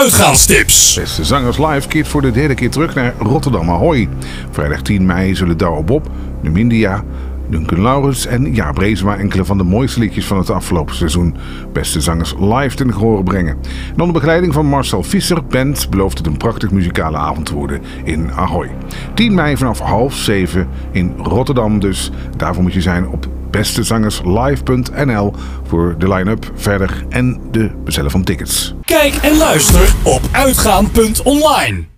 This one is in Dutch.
uitgaanstips. Beste Zangers Live keert voor de derde keer terug naar Rotterdam Ahoy. Vrijdag 10 mei zullen Douwe Bob, Numindia, Duncan Laurens en Jaap Reesema enkele van de mooiste liedjes van het afgelopen seizoen Beste Zangers Live ten gehore brengen. En onder begeleiding van Marcel Visser Band belooft het een prachtig muzikale avond te worden in Ahoy. 10 mei vanaf 6:30 in Rotterdam dus. Daarvoor moet je zijn op bestezangerslive.nl voor de line-up verder en de bestellen van tickets. Kijk en luister op uitgaan.online.